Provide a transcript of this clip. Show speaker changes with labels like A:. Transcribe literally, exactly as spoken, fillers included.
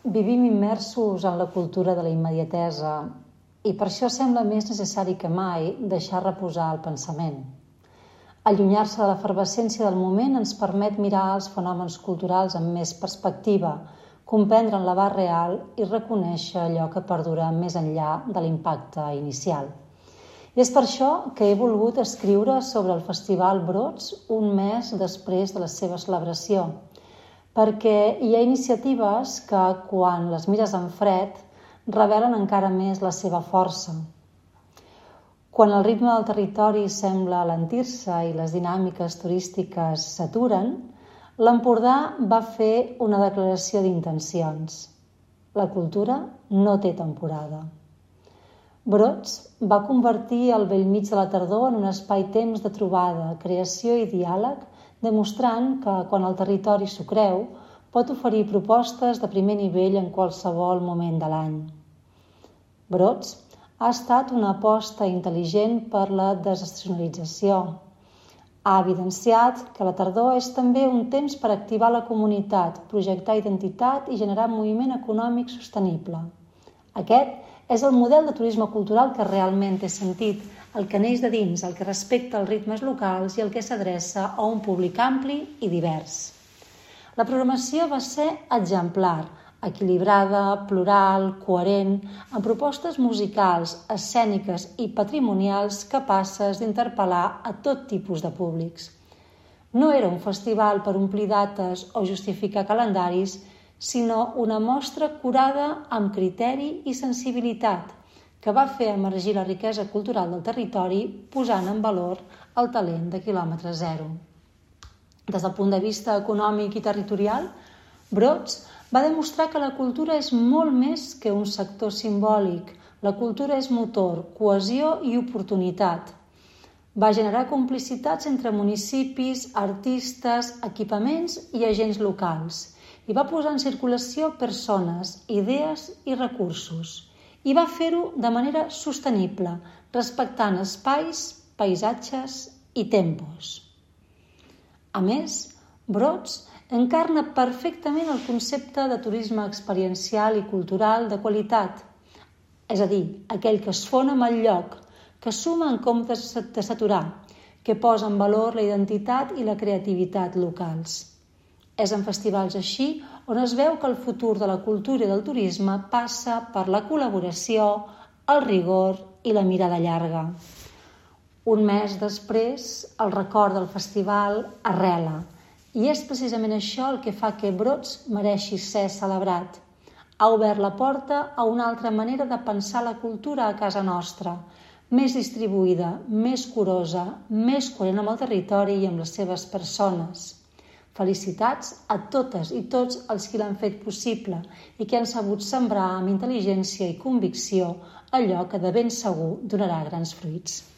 A: Vivim immersos en la cultura de la immediatesa i per això sembla més necessari que mai deixar reposar el pensament. Allunyar-se de l'efervescència del moment ens permet mirar els fenòmens culturals amb més perspectiva, comprendre en l'abast real i reconèixer allò que perdura més enllà de l'impacte inicial. I és per això que he volgut escriure sobre el Festival Brots un mes després de la seva celebració, perquè hi ha iniciatives que, quan les mires en fred, revelen encara més la seva força. Quan el ritme del territori sembla alentir-se i les dinàmiques turístiques s'aturen, l'Empordà va fer una declaració d'intencions. La cultura no té temporada. Brots va convertir el bell mig de la tardor en un espai-temps de trobada, creació i diàleg, demostrant que, quan el territori s'ho creu, pot oferir propostes de primer nivell en qualsevol moment de l'any. Brots ha estat una aposta intel·ligent per la desestacionalització. Ha evidenciat que la tardor és també un temps per activar la comunitat, projectar identitat i generar moviment econòmic sostenible. Aquest és el model de turisme cultural que realment té sentit, el que neix de dins, el que respecta els ritmes locals i el que s'adreça a un públic ampli i divers. La programació va ser exemplar, equilibrada, plural, coherent, amb propostes musicals, escèniques i patrimonials capaces d'interpel·lar a tot tipus de públics. No era un festival per omplir dates o justificar calendaris, sinó una mostra curada amb criteri i sensibilitat, que va fer emergir la riquesa cultural del territori posant en valor el talent de quilòmetre zero. Des del punt de vista econòmic i territorial, Brots va demostrar que la cultura és molt més que un sector simbòlic. La cultura és motor, cohesió i oportunitat. Va generar complicitats entre municipis, artistes, equipaments i agents locals i va posar en circulació persones, idees i recursos. I va fer-ho de manera sostenible, respectant espais, paisatges i tempos. A més, Brots encarna perfectament el concepte de turisme experiencial i cultural de qualitat, és a dir, aquell que es fona amb el lloc, que suma en comptes de saturar, que posa en valor la identitat i la creativitat locals. És en festivals així on es veu que el futur de la cultura i del turisme passa per la col·laboració, el rigor i la mirada llarga. Un mes després, el record del festival arrela, i és precisament això el que fa que Brots mereixi ser celebrat. Ha obert la porta a una altra manera de pensar la cultura a casa nostra, més distribuïda, més curosa, més coherent amb el territori i amb les seves persones. Felicitats a totes i tots els qui l'han fet possible i que han sabut sembrar amb intel·ligència i convicció allò que de ben segur donarà grans fruits.